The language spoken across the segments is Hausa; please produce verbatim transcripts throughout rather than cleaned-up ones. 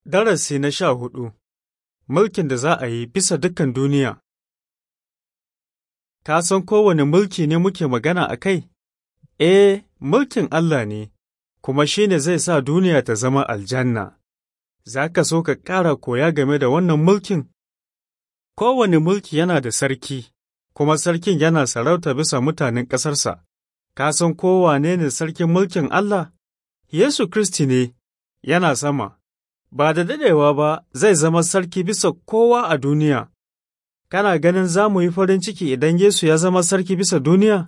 Darasi na sha hudu. Mulkin da za a yi bisa dukan duniya. Ka san kowane mulki ne muke magana a kai? Eh, mulkin Allah ne, kuma shi ne zai sa duniya ta zama aljanna. Za ka so ka ƙara koya game da wannan mulkin? Kowane mulki yana da sarki, kuma sarkin yana sarauta bisa mutanen ƙasarsa. Ka san kowane ne sarkin mulkin Allah? Yesu Kiristi ne, yana sama. Ba da daɗewa ba zai zama sarki bisa kowa a duniya. Kana ganin za mu yi farin ciki idan Yesu ya zama sarki bisa duniya?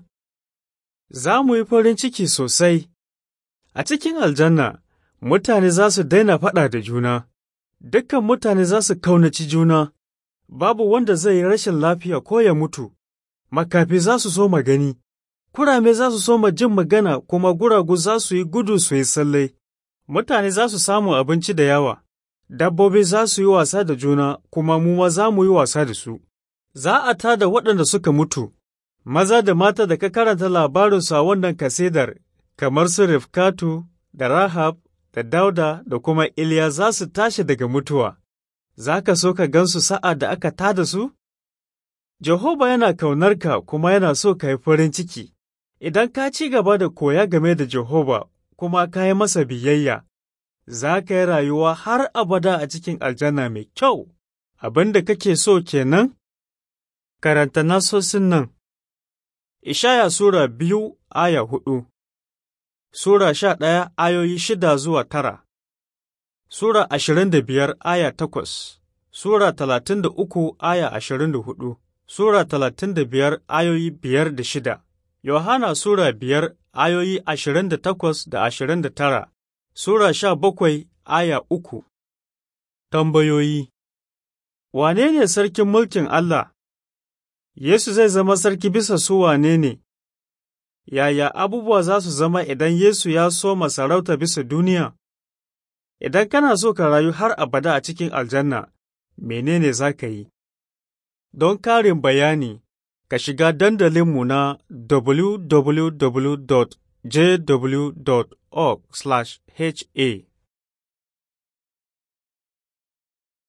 Za mu yi farin ciki sosai. A cikin aljanna, mutane za su daina faɗa da juna, dukkan mutane za su kaunaci juna, babu wanda zai yi rashin lafiya ko ya mutu, makafi za su so magani, kurame za su so jin magana kuma guragu za su yi gudu su yi tsalle. Mutane za su samu abinci da yawa, dabbobi za su yi wasa da juna kuma mu ma za mu yi wasa da su. Za a tā da waɗanda suka mutu, maza da mata da ka karanta labarinsu a wannan kasidar, kamar su Rifkatu, da Rahab, da Dauda, da kuma Iliya za su tashi daga mutuwa. Za ka so ka gansu sa'a da aka tā da su? Jehova yana kaunarka kuma yana so ka yi farin ciki. Idan ka ci gaba da koya game da Jehova kuma ka yi masa biyayya, za ka yi rayuwa har abada a cikin aljanna mai kyau. Abin da kake so kenan? Karanta nasosin nan. Ishaya Sura biyu aya hudu, Sura sha ɗaya ayoyi shida zuwa tara, Sura ashirin da biyar aya takwas, Sura talatin da uku aya ashirin da hudu, Sura talatin da biyar ayoyi biyar da shida, Yohana Sura biyar ayoyi ashirin da takwas da ashirin da tara, Sura sha bakwai aya uku. Tambayoyi. Wane ne sarkin mulkin Allah? Yesu zai zama sarki bisa su wane ne? Yaya abubuwa za su zama idan Yesu ya soma sarauta bisa duniya? Idan kana so ka rayu har abada a cikin aljanna, menene za ka yi? Don ƙarin bayani, ka shiga dandalinmu na w w w dot j w dot org slash h a.